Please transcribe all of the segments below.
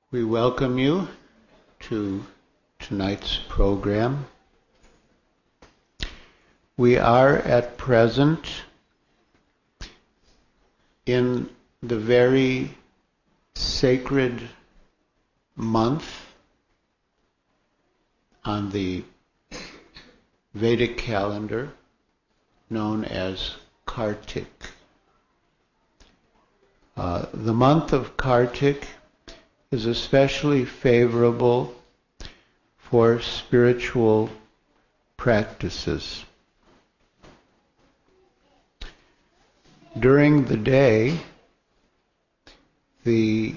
We welcome you to tonight's program. We are at present in the very sacred month on the Vedic calendar known as Kartik. The month of Kartik is especially favorable for spiritual practices. During the day, the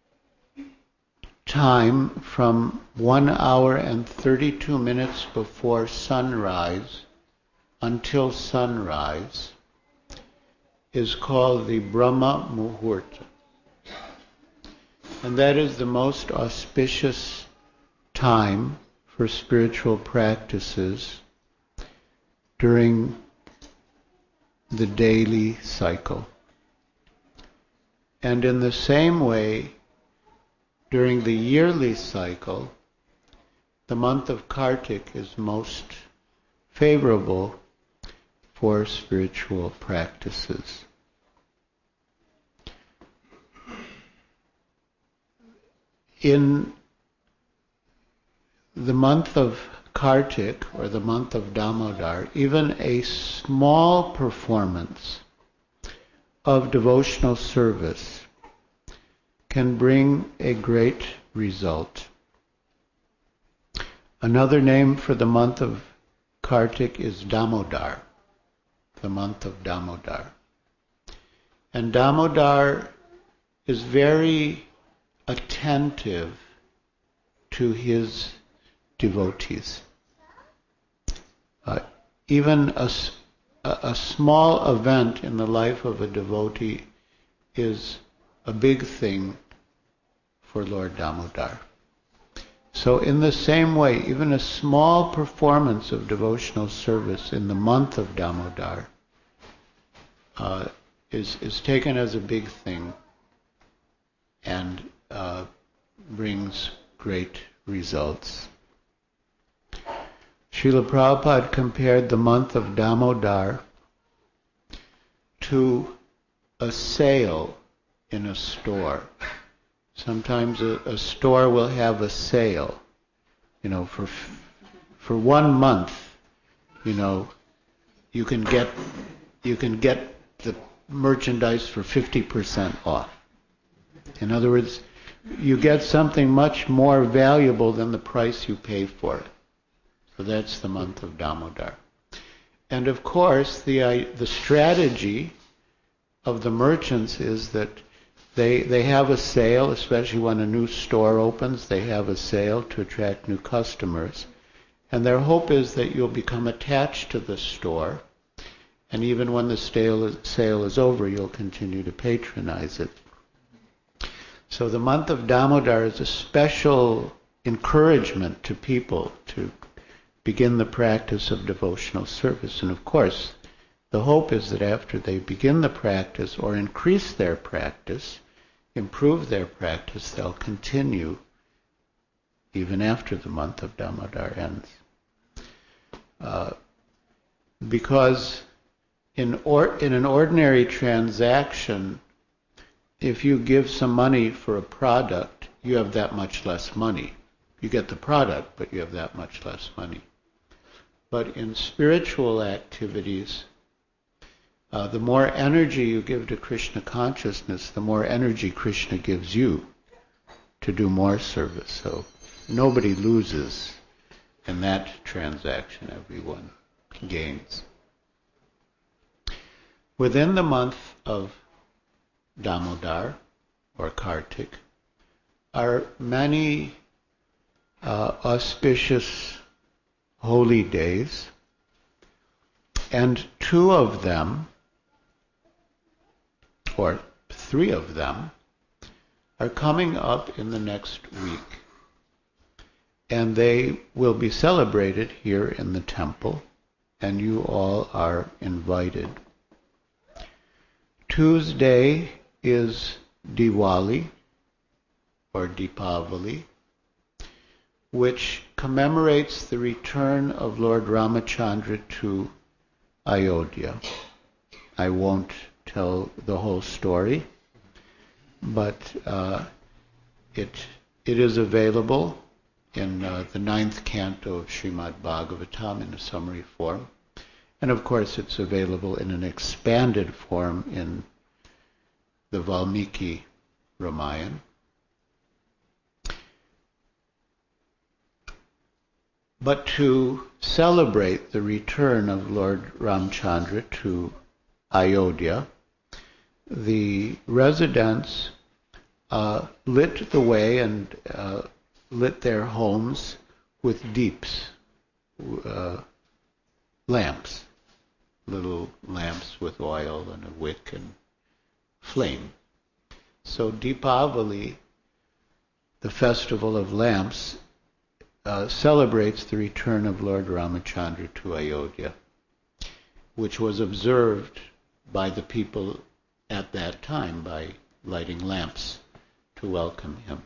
time from 1 hour and 32 minutes before sunrise until sunrise is called the Brahma Muhurta. And that is the most auspicious time for spiritual practices during the daily cycle. And in the same way, during the yearly cycle, the month of Kartik is most favorable for spiritual practices. In the month of Kartik, or the month of Damodar, even a small performance of devotional service can bring a great result. Another name for the month of Kartik is Damodar, the month of Damodar. And Damodar is very attentive to his devotees. Even a small event in the life of a devotee is a big thing for Lord Damodar. So in the same way, even a small performance of devotional service in the month of Damodar is taken as a big thing and brings great results. Srila Prabhupada compared the month of Damodar to a sale in a store. Sometimes a store will have a sale, for 1 month, you can get the merchandise for 50% off. In other words, you get something much more valuable than the price you pay for it. So that's the month of Damodar. And of course, the strategy of the merchants is that they have a sale, especially when a new store opens, they have a sale to attract new customers. And their hope is that you'll become attached to the store, and even when the sale is over, you'll continue to patronize it. So the month of Damodar is a special encouragement to people to begin the practice of devotional service. And of course, the hope is that after they begin the practice or increase their practice, improve their practice, they'll continue even after the month of Damodar ends. Because in an ordinary transaction, if you give some money for a product, you have that much less money. You get the product, but you have that much less money. But in spiritual activities, the more energy you give to Krishna consciousness, the more energy Krishna gives you to do more service. So nobody loses in that transaction. Everyone gains. Within the month of Damodar, or Kartik, are many auspicious holy days, and 2 of them, or 3 of them, are coming up in the next week. And they will be celebrated here in the temple, and you all are invited. Tuesday is Diwali, or Deepavali, which commemorates the return of Lord Ramachandra to Ayodhya. I won't tell the whole story, but it is available in the 9th canto of Srimad Bhagavatam in a summary form. And of course it's available in an expanded form in the Valmiki Ramayana. But to celebrate the return of Lord Ramchandra to Ayodhya, the residents lit the way and lit their homes with deeps, lamps, little lamps with oil and a wick and flame. So Deepavali, the festival of lamps, celebrates the return of Lord Ramachandra to Ayodhya, which was observed by the people at that time by lighting lamps to welcome him.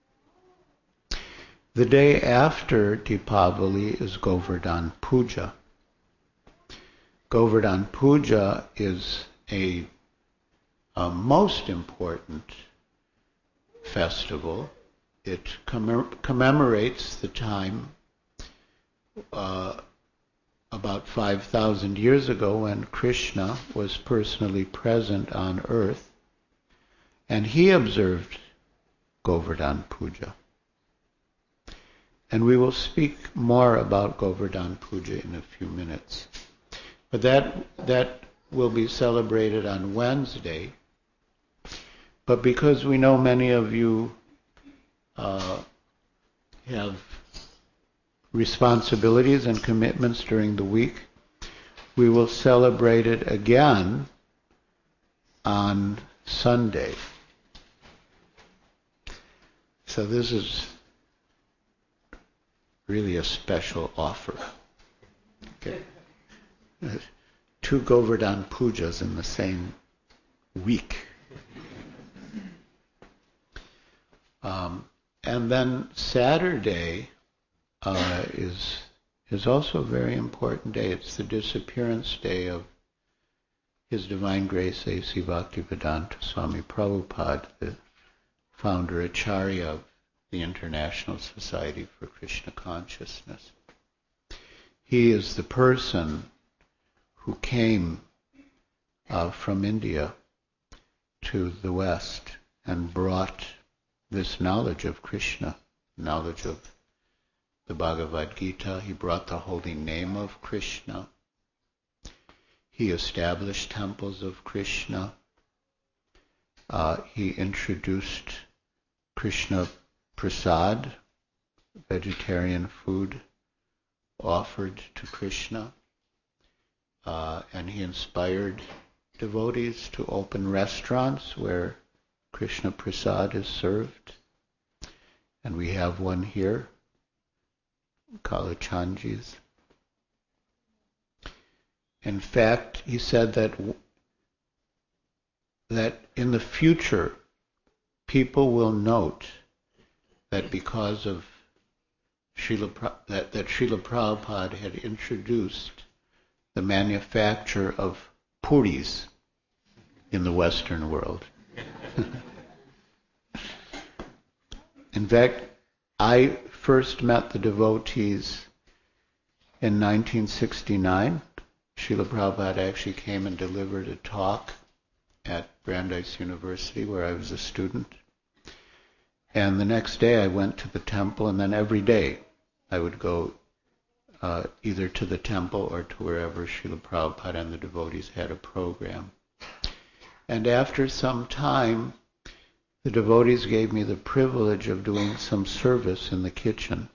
The day after Deepavali is Govardhan Puja. Govardhan Puja is a most important festival. It commemorates the time about 5,000 years ago when Krishna was personally present on earth, and he observed Govardhan Puja. And we will speak more about Govardhan Puja in a few minutes. But that will be celebrated on Wednesday. But because we know many of you have responsibilities and commitments during the week, we will celebrate it again on Sunday. So this is really a special offer. Okay. 2 Govardhan Pujas in the same week. And then Saturday is also a very important day. It's the disappearance day of His Divine Grace A.C. Bhaktivedanta Swami Prabhupada, the founder Acharya of the International Society for Krishna Consciousness. He is the person who came from India to the West and brought this knowledge of Krishna, knowledge of the Bhagavad Gita. He brought the holy name of Krishna. He established temples of Krishna. He introduced Krishna Prasad, vegetarian food offered to Krishna. And he inspired devotees to open restaurants where Krishna Prasad is served. And we have one here, Kalachandji's. In fact, he said that in the future, people will note that because of that Srila Prabhupada had introduced the manufacture of puris in the Western world. In fact, I first met the devotees in 1969. Srila Prabhupada actually came and delivered a talk at Brandeis University where I was a student. And the next day I went to the temple, and then every day I would go either to the temple or to wherever Srila Prabhupada and the devotees had a program. And after some time, the devotees gave me the privilege of doing some service in the kitchen.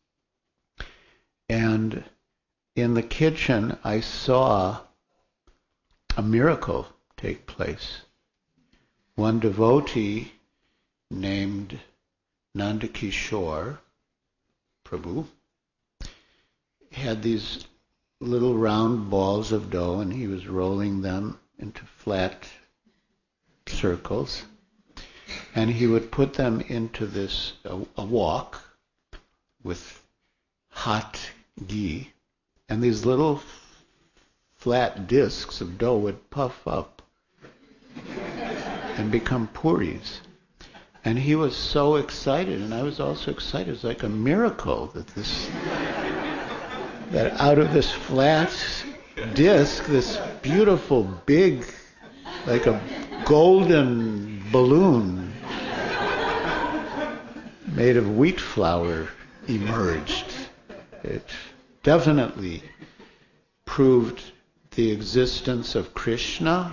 And in the kitchen, I saw a miracle take place. One devotee named Nandakishore Prabhu had these little round balls of dough, and he was rolling them into flat circles. and he would put them into this a wok with hot ghee, and these little flat discs of dough would puff up and become puris. And he was so excited, and I was also excited. It was like a miracle that out of this flat disc, this beautiful big, like a golden balloon made of wheat flour emerged. It definitely proved the existence of Krishna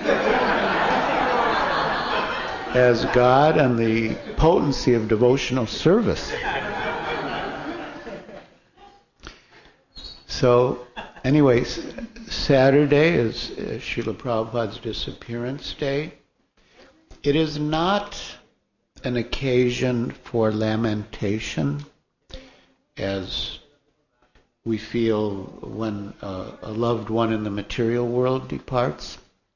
as God and the potency of devotional service. So, anyways, Saturday is Srila Prabhupada's disappearance day. It is not an occasion for lamentation, as we feel when a loved one in the material world departs.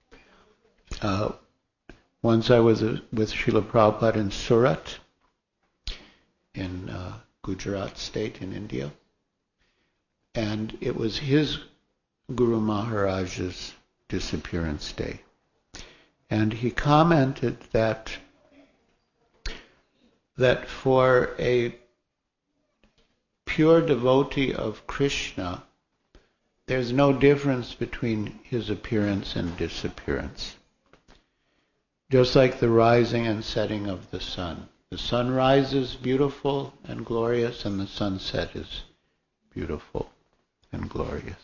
Once I was with Srila Prabhupada in Surat, in Gujarat state in India, and it was his Guru Maharaj's disappearance day. And he commented that for a pure devotee of Krishna, there's no difference between his appearance and disappearance. Just like the rising and setting of the sun. The sunrise is beautiful and glorious, and the sunset is beautiful and glorious.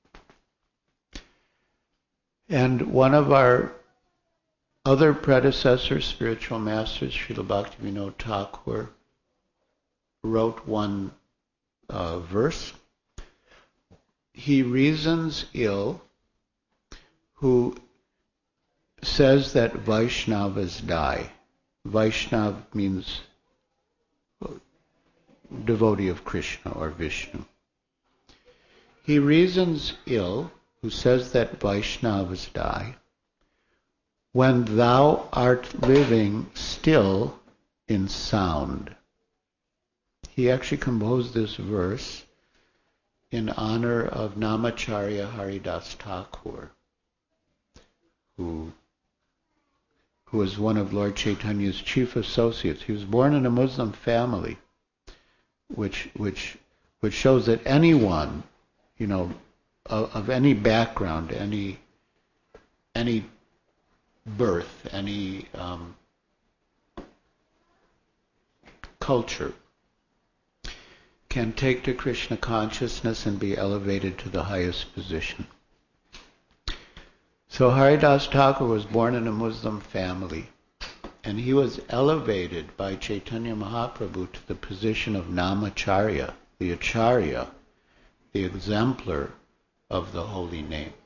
And one of our other predecessors, spiritual masters, Srila Bhaktivinoda Thakur, wrote one verse. He reasons ill who says that Vaishnavas die. Vaishnav means devotee of Krishna or Vishnu. He reasons ill who says that Vaishnavas die when thou art living still in sound. He actually composed this verse in honor of Namacharya Haridas Thakur, who was one of Lord Chaitanya's chief associates. He was born in a Muslim family, which shows that anyone, of any background, any birth, any culture, can take to Krishna consciousness and be elevated to the highest position. So Haridas Thakur was born in a Muslim family, and he was elevated by Chaitanya Mahaprabhu to the position of Namacharya, the Acharya, the exemplar of the holy name.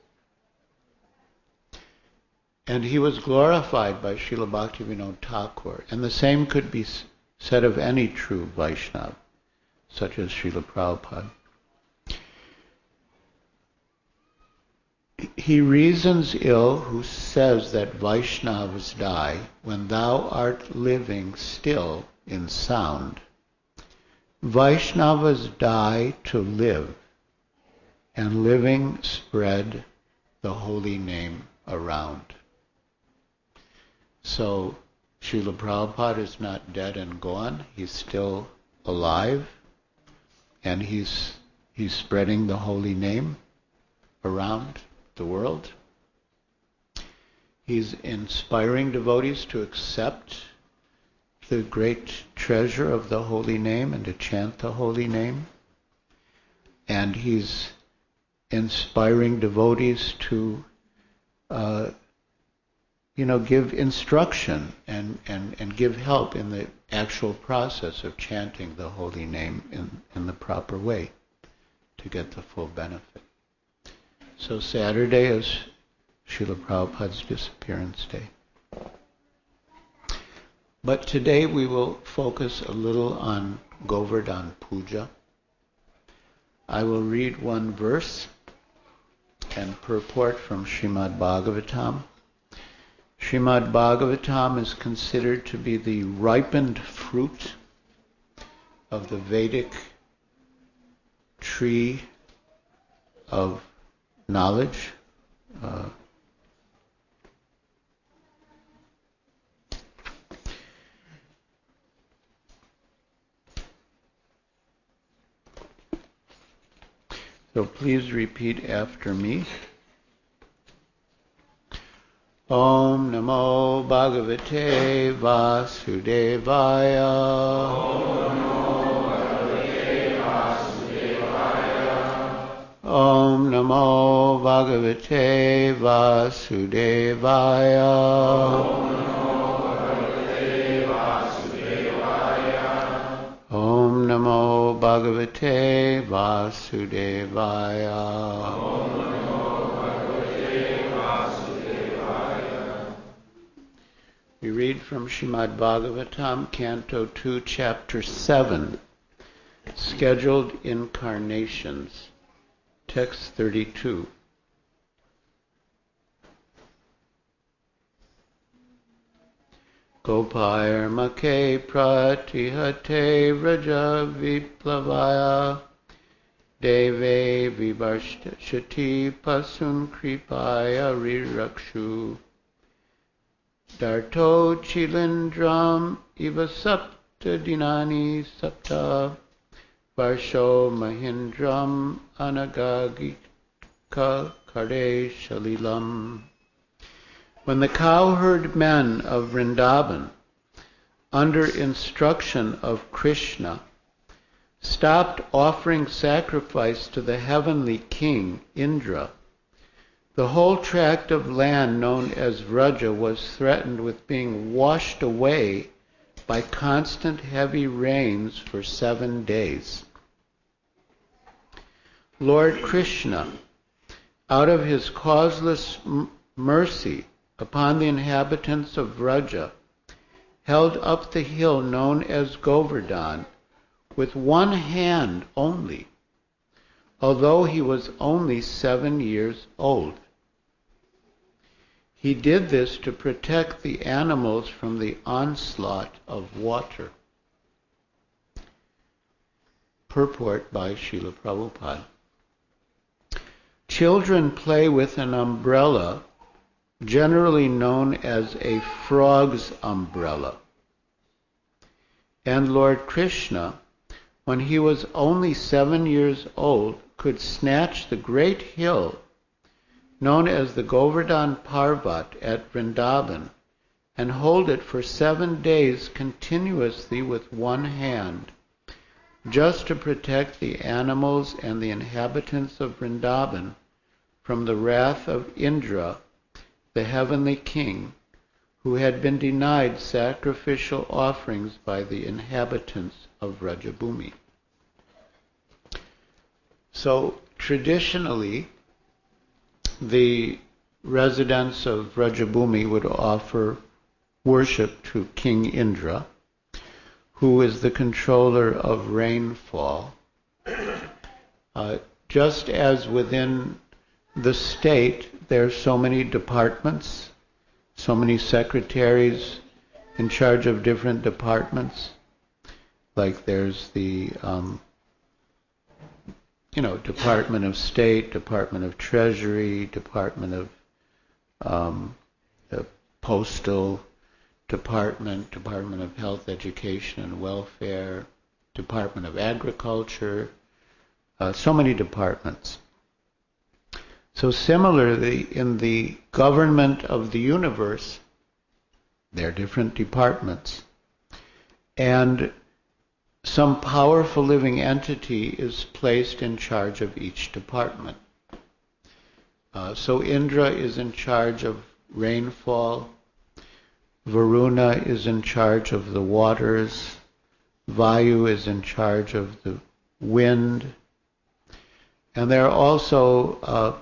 And he was glorified by Srila Bhaktivinoda Thakur, and the same could be said of any true Vaishnava, such as Srila Prabhupada. He reasons ill who says that Vaishnavas die when thou art living still in sound. Vaishnavas die to live, and living spread the holy name around. So Srila Prabhupada is not dead and gone. He's still alive, and he's spreading the holy name around the world. He's inspiring devotees to accept the great treasure of the holy name and to chant the holy name. And he's inspiring devotees to give instruction and give help in the actual process of chanting the holy name in the proper way to get the full benefit. So Saturday is Srila Prabhupada's disappearance day. But today we will focus a little on Govardhan Puja. I will read one verse and purport from Srimad Bhagavatam, Srimad Bhagavatam is considered to be the ripened fruit of the Vedic tree of knowledge. So please repeat after me. Om Namo Bhagavate Vasudevaya. Om Namo Bhagavate Vasudevaya. Om Namo Bhagavate Vasudevaya. Om Namo Bhagavate Vasudevaya. We read from Srimad Bhagavatam, Canto 2, Chapter 7, Scheduled Incarnations, Text 32. Gopair make pratihate vraja viplavaya deve vivarshati pasun kripaya rirakshu darto chilindram iva sapta dinani sapta varsho mahindram anagagika kare shalilam. When the cowherd men of Vrindavan, under instruction of Krishna, stopped offering sacrifice to the heavenly king, Indra, the whole tract of land known as Vraja was threatened with being washed away by constant heavy rains for 7 days. Lord Krishna, out of his causeless mercy upon the inhabitants of Vraja, held up the hill known as Govardhan with one hand only, although he was only 7 years old. He did this to protect the animals from the onslaught of water. Purport by Srila Prabhupada. Children play with an umbrella generally known as a frog's umbrella. And Lord Krishna, when he was only 7 years old, could snatch the great hill known as the Govardhan Parvat at Vrindavan and hold it for 7 days continuously with one hand, just to protect the animals and the inhabitants of Vrindavan from the wrath of Indra, the heavenly king, who had been denied sacrificial offerings by the inhabitants of Vrajabhumi. So traditionally, the residents of Vrajabhumi would offer worship to King Indra, who is the controller of rainfall. Just as within the state, there are so many departments, so many secretaries in charge of different departments. Like there's the, Department of State, Department of Treasury, Department of the Postal Department, Department of Health, Education and Welfare, Department of Agriculture, so many departments. So similarly, in the government of the universe, there are different departments. And some powerful living entity is placed in charge of each department. So Indra is in charge of rainfall, Varuna is in charge of the waters, Vayu is in charge of the wind, and there are also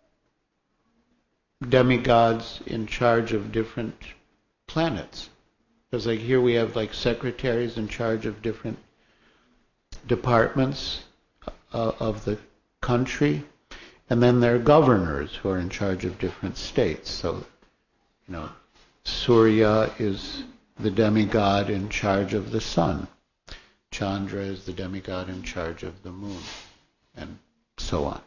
demigods in charge of different planets. Because like here we have like secretaries in charge of different departments of the country, and then there are governors who are in charge of different states. So, Surya is the demigod in charge of the sun. Chandra is the demigod in charge of the moon, and so on.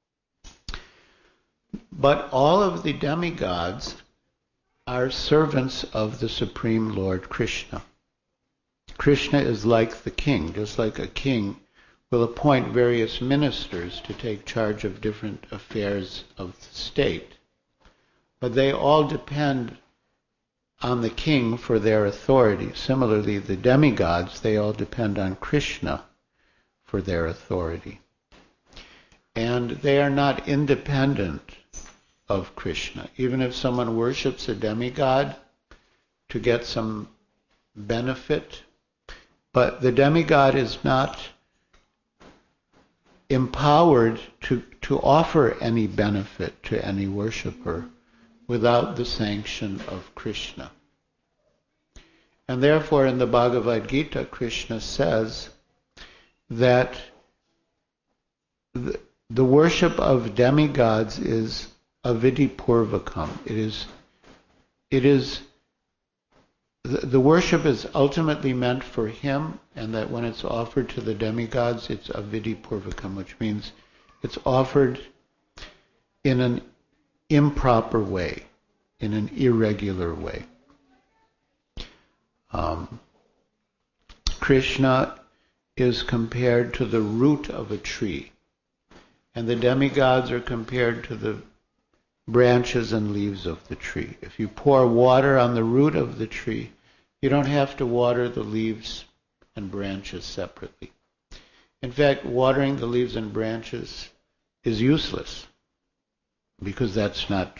But all of the demigods are servants of the Supreme Lord Krishna. Krishna is like the king, just like a king will appoint various ministers to take charge of different affairs of the state. But they all depend on the king for their authority. Similarly, the demigods, they all depend on Krishna for their authority. And they are not independent of Krishna. Even if someone worships a demigod to get some benefit, but the demigod is not empowered to offer any benefit to any worshipper without the sanction of Krishna. And therefore in the Bhagavad Gita, Krishna says that the worship of demigods is avidipurvakam. The worship is ultimately meant for him, and that when it's offered to the demigods, it's avidipurvakam, which means it's offered in an improper way, in an irregular way. Krishna is compared to the root of a tree, and the demigods are compared to the branches and leaves of the tree. If you pour water on the root of the tree, you don't have to water the leaves and branches separately. In fact, watering the leaves and branches is useless, because that's not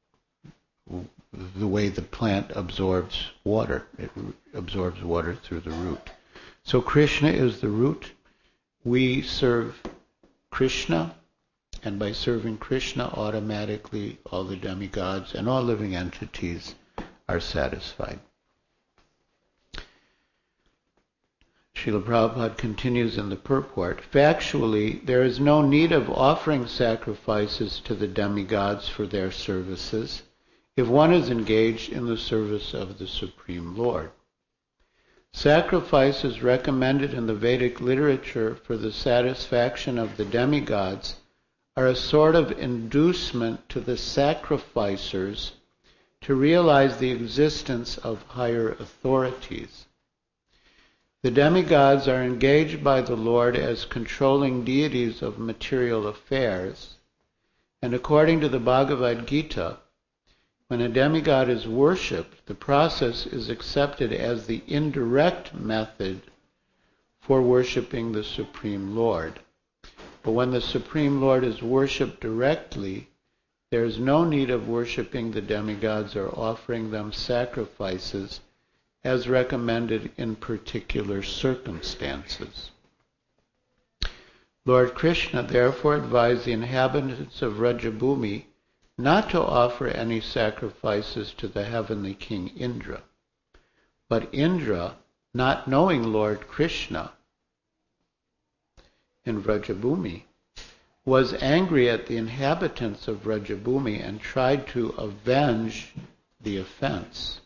the way the plant absorbs water. It absorbs water through the root. So Krishna is the root. We serve Krishna, and by serving Krishna, automatically all the demigods and all living entities are satisfied. Srila Prabhupada continues in the purport, factually, there is no need of offering sacrifices to the demigods for their services if one is engaged in the service of the Supreme Lord. Sacrifices recommended in the Vedic literature for the satisfaction of the demigods are a sort of inducement to the sacrificers to realize the existence of higher authorities. The demigods are engaged by the Lord as controlling deities of material affairs, and according to the Bhagavad Gita, when a demigod is worshipped, the process is accepted as the indirect method for worshipping the Supreme Lord. But when the Supreme Lord is worshipped directly, there is no need of worshipping the demigods or offering them sacrifices as recommended in particular circumstances. Lord Krishna therefore advised the inhabitants of Vrajabhumi not to offer any sacrifices to the heavenly king Indra. But Indra, not knowing Lord Krishna in Vrajabhumi, was angry at the inhabitants of Vrajabhumi and tried to avenge the offense.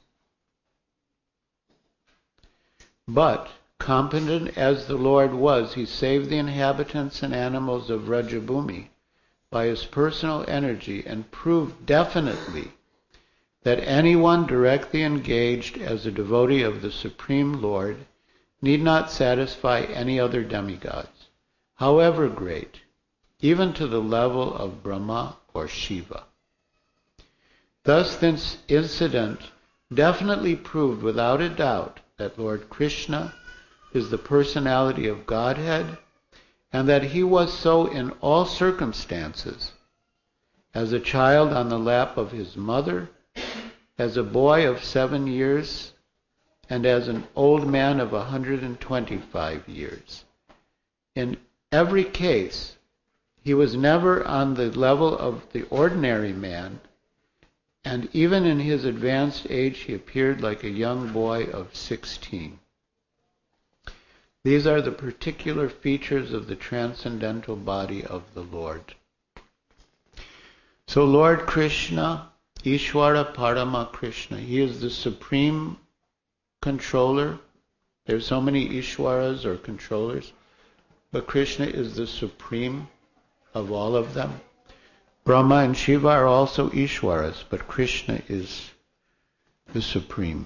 But, competent as the Lord was, he saved the inhabitants and animals of Vrajabhumi by his personal energy and proved definitely that anyone directly engaged as a devotee of the Supreme Lord need not satisfy any other demigods, however great, even to the level of Brahma or Shiva. Thus this incident definitely proved without a doubt that Lord Krishna is the personality of Godhead, and that he was so in all circumstances, as a child on the lap of his mother, as a boy of 7 years, and as an old man of 125 years. In every case, he was never on the level of the ordinary man, and even in his advanced age he appeared like a young boy of 16. These are the particular features of the transcendental body of the Lord. So Lord Krishna Ishvara Parama Krishna. He is the supreme controller. There's so many Ishwaras or controllers, but Krishna is the supreme of all of them. Brahma and Shiva are also Ishwaras, but Krishna is the supreme.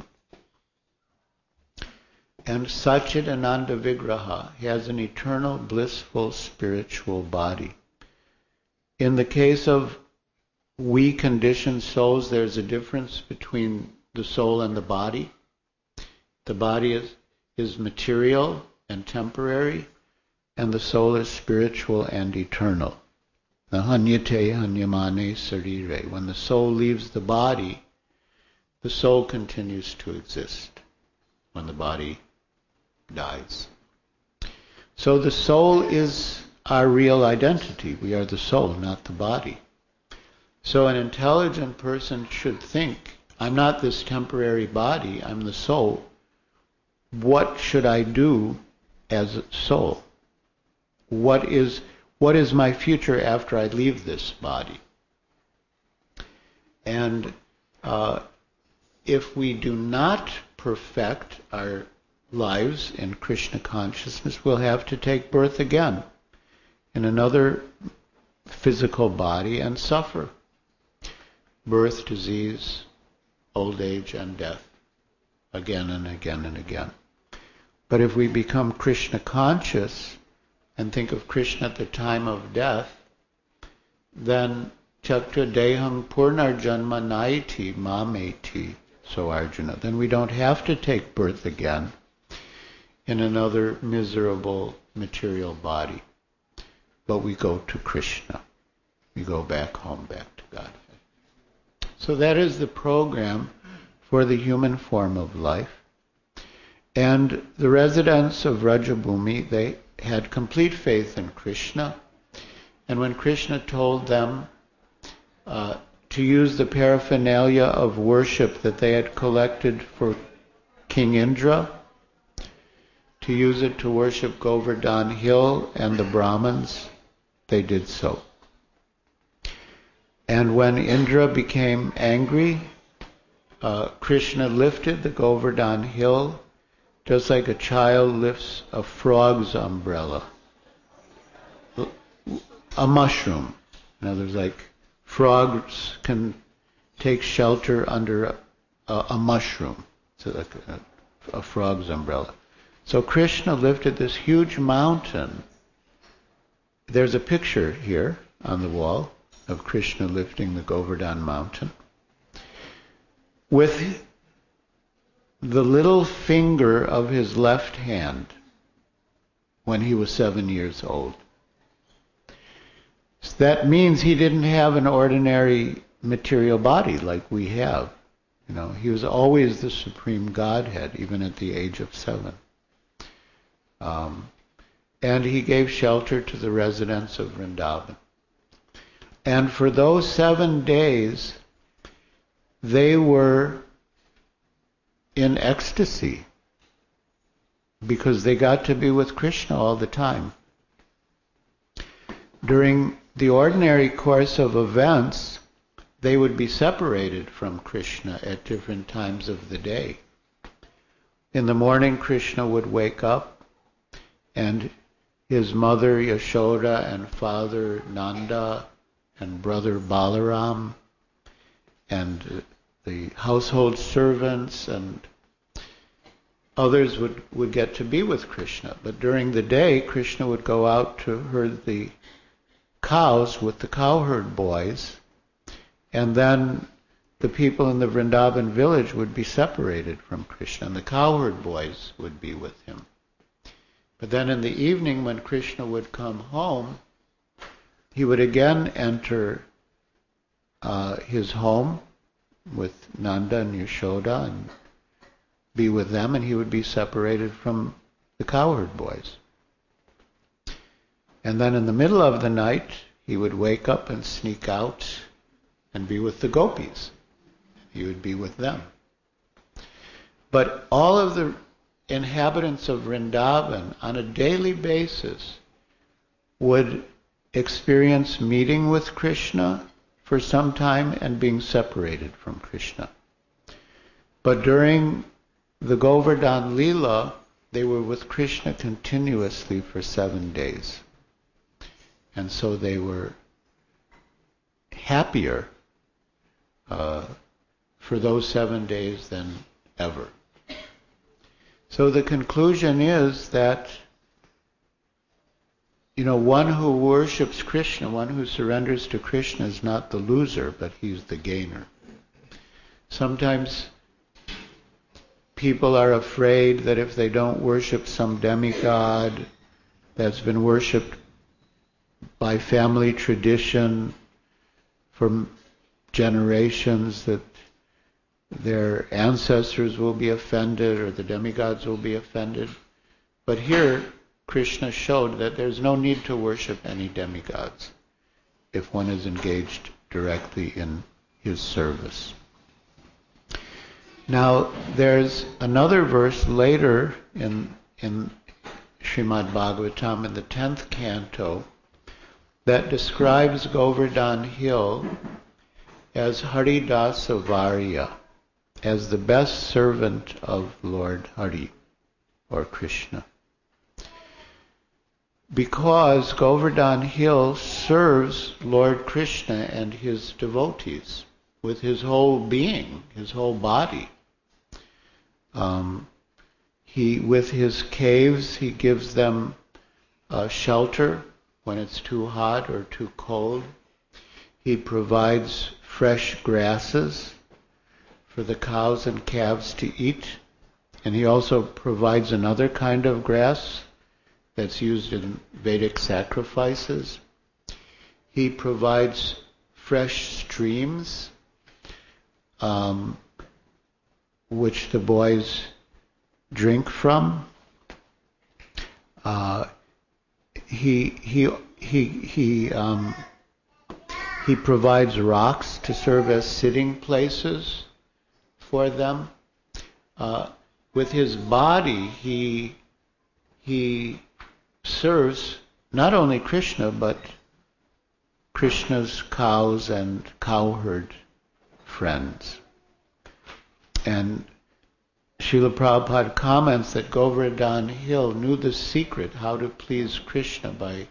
And Satchidananda Vigraha, he has an eternal, blissful, spiritual body. In the case of we conditioned souls, there's a difference between the soul and the body. The body is material and temporary, and the soul is spiritual and eternal. Nahanyate hanyamane sarire. When the soul leaves the body, the soul continues to exist when the body dies. So the soul is our real identity. We are the soul, not the body. So an intelligent person should think, I'm not this temporary body, I'm the soul. What should I do as a soul? What is my future after I leave this body? And if we do not perfect our lives in Krishna consciousness, we'll have to take birth again in another physical body and suffer birth, disease, old age, and death again and again and again. But if we become Krishna conscious and think of Krishna at the time of death, then Tyakta deham purnarjanma naiti mameti, so Arjuna. Then we don't have to take birth again in another miserable material body, but we go to Krishna. We go back home, back to Godhead. So that is the program for the human form of life. And the residents of Rajabhumi, they had complete faith in Krishna. And when Krishna told them to use the paraphernalia of worship that they had collected for King Indra, to use it to worship Govardhan Hill and the Brahmins, they did so. And when Indra became angry, Krishna lifted the Govardhan Hill just like a child lifts a frog's umbrella. A mushroom. In other words, like frogs can take shelter under a mushroom. So like a frog's umbrella. So Krishna lifted this huge mountain. There's a picture here on the wall of Krishna lifting the Govardhan mountain with the little finger of his left hand when he was 7 years old. So that means he didn't have an ordinary material body like we have. You know, he was always the supreme Godhead, even at the age of 7. And he gave shelter to the residents of Vrindavan. And for those 7 days, they were in ecstasy because they got to be with Krishna all the time. During the ordinary course of events, they would be separated from Krishna at different times of the day. In the morning, Krishna would wake up and his mother Yashoda and father Nanda and brother Balaram and the household servants and others would get to be with Krishna. But during the day, Krishna would go out to herd the cows with the cowherd boys, and then the people in the Vrindavan village would be separated from Krishna, and the cowherd boys would be with him. But then in the evening, when Krishna would come home, he would again enter his home with Nanda and Yashoda and be with them, and he would be separated from the cowherd boys. And then in the middle of the night, he would wake up and sneak out and be with the gopis. He would be with them. But all of the inhabitants of Vrindavan on a daily basis would experience meeting with Krishna for some time and being separated from Krishna. But during the Govardhan Leela, they were with Krishna continuously for 7 days. And so they were happier for those 7 days than ever. So the conclusion is that, one who worships Krishna, one who surrenders to Krishna is not the loser, but he's the gainer. Sometimes people are afraid that if they don't worship some demigod that's been worshipped by family tradition for generations, that their ancestors will be offended or the demigods will be offended. But here, Krishna showed that there's no need to worship any demigods if one is engaged directly in his service. Now, there's another verse later in Srimad Bhagavatam in the 10th canto that describes Govardhan Hill as Haridasa Varya, as the best servant of Lord Hari, or Krishna. Because Govardhan Hill serves Lord Krishna and his devotees with his whole being, his whole body. With his caves, he gives them shelter when it's too hot or too cold. He provides fresh grasses for the cows and calves to eat. And he also provides another kind of grass that's used in Vedic sacrifices. He provides fresh streams, which the boys drink from. He provides rocks to serve as sitting places for them. With his body, he serves not only Krishna, but Krishna's cows and cowherd friends. And Srila Prabhupada comments that Govardhan Hill knew the secret how to please Krishna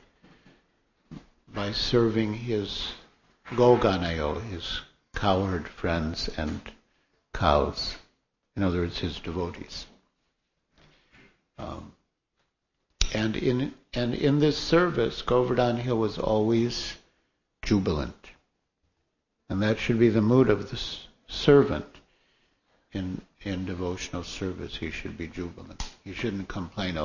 by serving his Goganayo, his cowherd friends and cows. In other words, his devotees. And in this service, Govardhan Hill was always jubilant. And that should be the mood of the servant in devotional service. He should be jubilant. He shouldn't complain,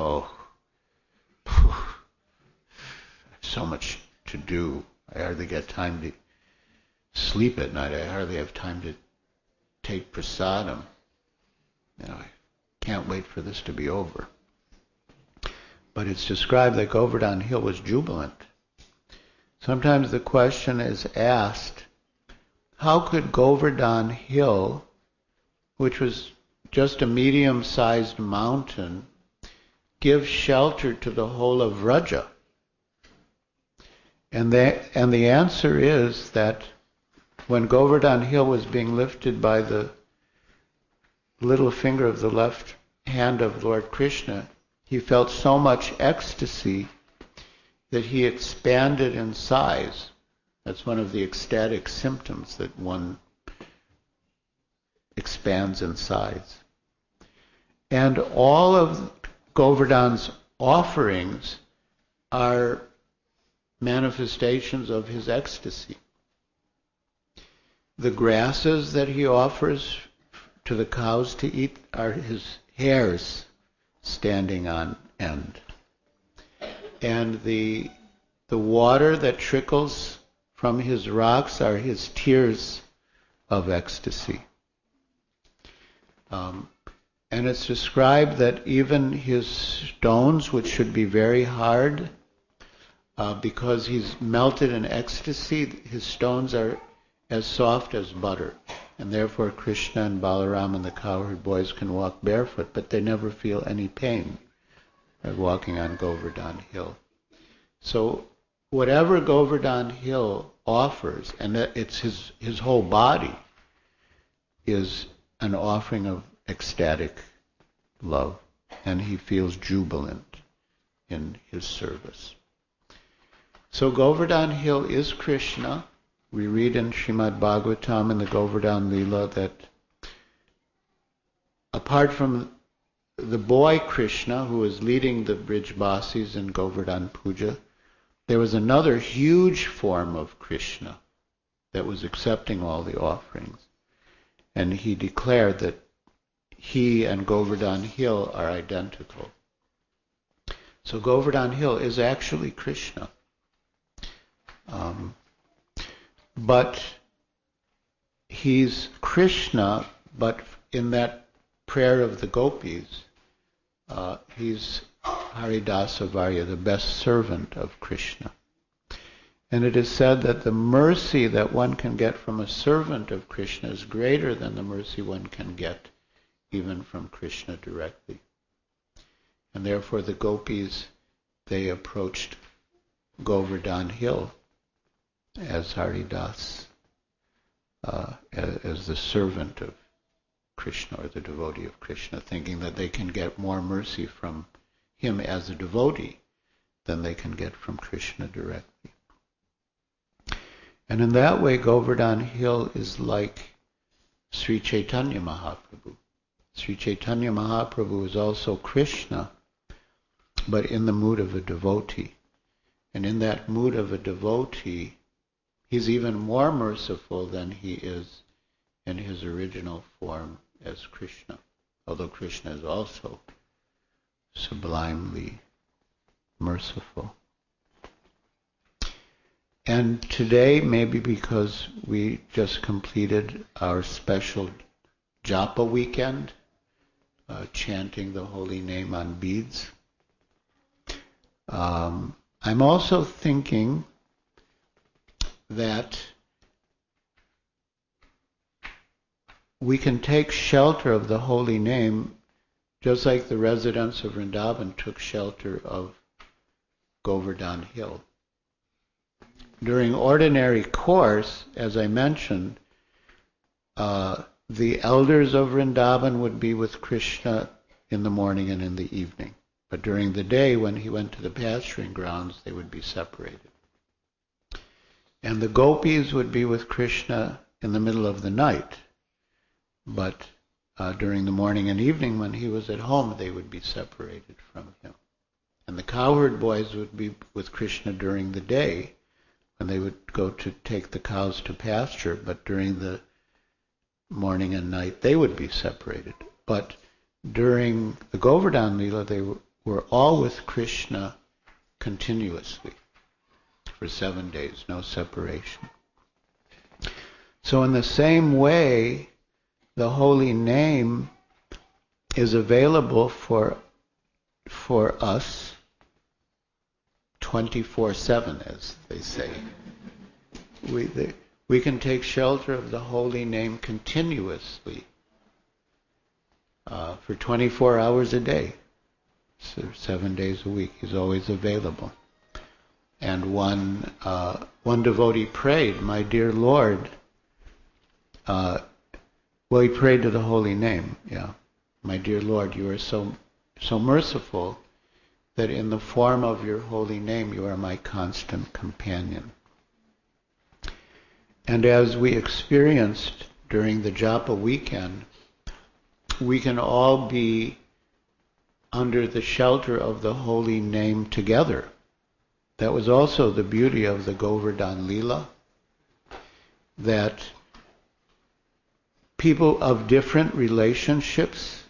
so much to do. I hardly get time to sleep at night. I hardly have time to take prasadam. I can't wait for this to be over. But it's described that Govardhan Hill was jubilant. Sometimes the question is asked, how could Govardhan Hill, which was just a medium-sized mountain, give shelter to the whole of Vraja? And the answer is that when Govardhan Hill was being lifted by the little finger of the left hand of Lord Krishna, he felt so much ecstasy that he expanded in size. That's one of the ecstatic symptoms, that one expands in size. And all of Govardhan's offerings are manifestations of his ecstasy. The grasses that he offers to the cows to eat are his hairs standing on end. And the water that trickles from his rocks are his tears of ecstasy. And it's described that even his stones, which should be very hard, because he's melted in ecstasy, his stones are as soft as butter. And therefore Krishna and Balaram and the cowherd boys can walk barefoot, but they never feel any pain by walking on Govardhan Hill. So whatever Govardhan Hill offers, and that it's his whole body is an offering of ecstatic love, and he feels jubilant in his service. So Govardhan Hill is Krishna. We read in Srimad Bhagavatam in the Govardhan Leela that apart from the boy Krishna, who was leading the Brijbasis in Govardhan Puja, there was another huge form of Krishna that was accepting all the offerings. And he declared that he and Govardhan Hill are identical. So Govardhan Hill is actually Krishna. But he's Krishna, but in that prayer of the gopis, he's Haridasa Varya, the best servant of Krishna. And it is said that the mercy that one can get from a servant of Krishna is greater than the mercy one can get even from Krishna directly. And therefore the gopis, they approached Govardhan Hill as Haridas, as the servant of Krishna or the devotee of Krishna, thinking that they can get more mercy from him as a devotee than they can get from Krishna directly. And in that way, Govardhan Hill is like Sri Chaitanya Mahaprabhu. Sri Chaitanya Mahaprabhu is also Krishna, but in the mood of a devotee. And in that mood of a devotee, he's even more merciful than he is in his original form as Krishna, although Krishna is also sublimely merciful. And today, maybe because we just completed our special Japa weekend, chanting the holy name on beads, I'm also thinking that we can take shelter of the holy name just like the residents of Vrindavan took shelter of Govardhan Hill. During ordinary course, as I mentioned, the elders of Vrindavan would be with Krishna in the morning and in the evening. But during the day, when he went to the pasturing grounds, they would be separated. And the gopis would be with Krishna in the middle of the night. But during the morning and evening, when he was at home, they would be separated from him. And the cowherd boys would be with Krishna during the day, when they would go to take the cows to pasture, but during the morning and night, they would be separated. But during the Govardhan Leela, they were all with Krishna continuously for 7 days, no separation. So in the same way, the holy name is available for us 24/7, as they say. We can take shelter of the holy name continuously for 24 hours a day. So 7 days a week. He's always available. And one devotee prayed, "My dear Lord," he prayed to the holy name, "My dear Lord, you are so merciful that in the form of your holy name you are my constant companion." And as we experienced during the Japa weekend, we can all be under the shelter of the holy name together. That was also the beauty of the Govardhan Leela, that people of different relationships,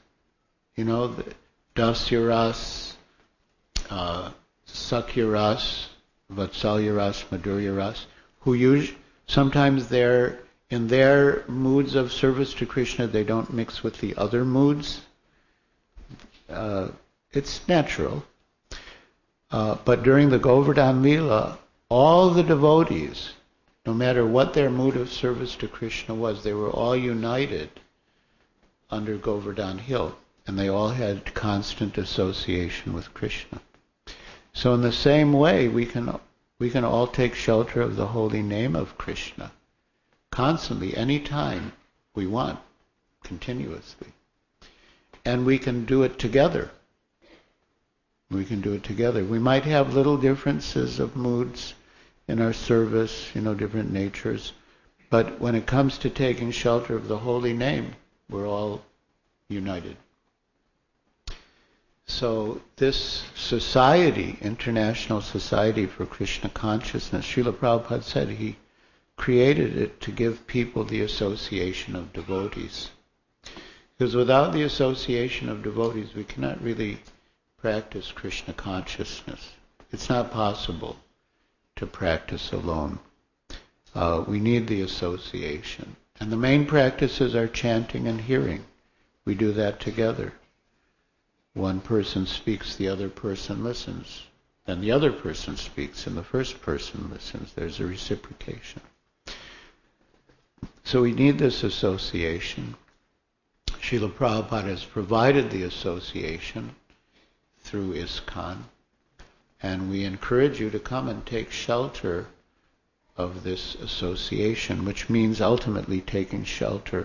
Dasya Ras, Sakhya Ras, Vatsalya Ras, Madhurya Ras, who sometimes they're in their moods of service to Krishna, they don't mix with the other moods. It's natural. But during the Govardhan Leela, all the devotees, no matter what their mood of service to Krishna was, they were all united under Govardhan Hill, and they all had constant association with Krishna. So in the same way, we We can all take shelter of the holy name of Krishna constantly, anytime we want, continuously. And we can do it together. We can do it together. We might have little differences of moods in our service, different natures. But when it comes to taking shelter of the holy name, we're all united. So this society, International Society for Krishna Consciousness, Srila Prabhupada said he created it to give people the association of devotees. Because without the association of devotees, we cannot really practice Krishna consciousness. It's not possible to practice alone. We need the association. And the main practices are chanting and hearing. We do that together. One person speaks, the other person listens. Then the other person speaks, and the first person listens. There's a reciprocation. So we need this association. Srila Prabhupada has provided the association through ISKCON, and we encourage you to come and take shelter of this association, which means ultimately taking shelter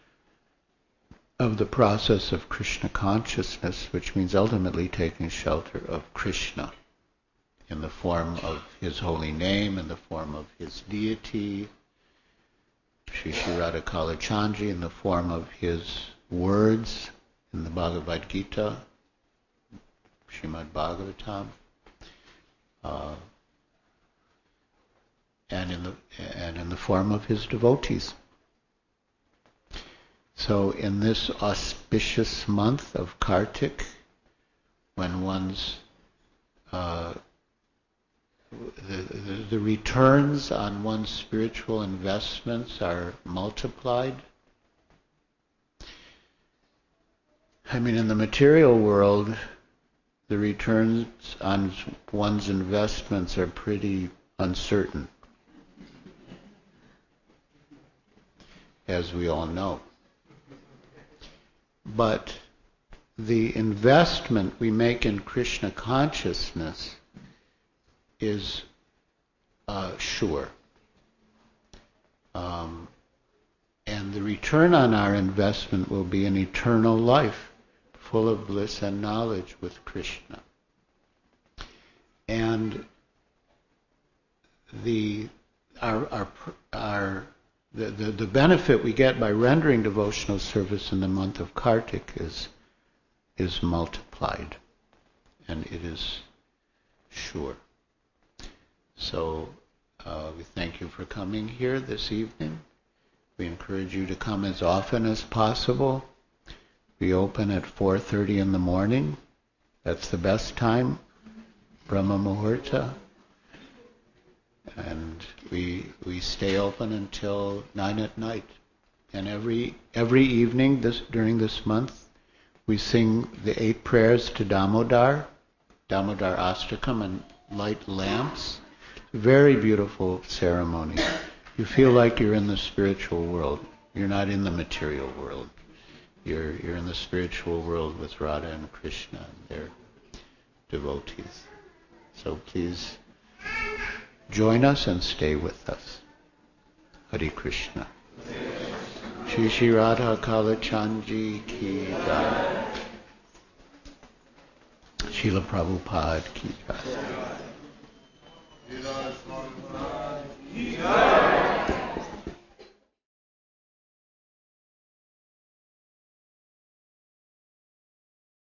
of the process of Krishna consciousness, which means ultimately taking shelter of Krishna in the form of his holy name, in the form of his deity, Shri Shri Radha Kalachandji, in the form of his words in the Bhagavad Gita, Srimad Bhagavatam, and in the form of his devotees. So in this auspicious month of Kartik, when one's the returns on one's spiritual investments are multiplied. In the material world, the returns on one's investments are pretty uncertain, as we all know. But the investment we make in Krishna consciousness is sure. And the return on our investment will be an eternal life full of bliss and knowledge with Krishna. And the benefit we get by rendering devotional service in the month of Kartik is multiplied, and it is sure. So we thank you for coming here this evening. We encourage you to come as often as possible. We open at 4:30 in the morning. That's the best time, Brahma Muhurta. And we stay open until 9 at night. And every evening during this month, we sing the 8 prayers to Damodar Astakam, and light lamps. Very beautiful ceremony. You feel like you're in the spiritual world. You're not in the material world. You're in the spiritual world with Radha and Krishna and their devotees. So please join us and stay with us. Hare Krishna. Shri Shri Radha Kalachandji ki jai. Srila Prabhupada ki jai.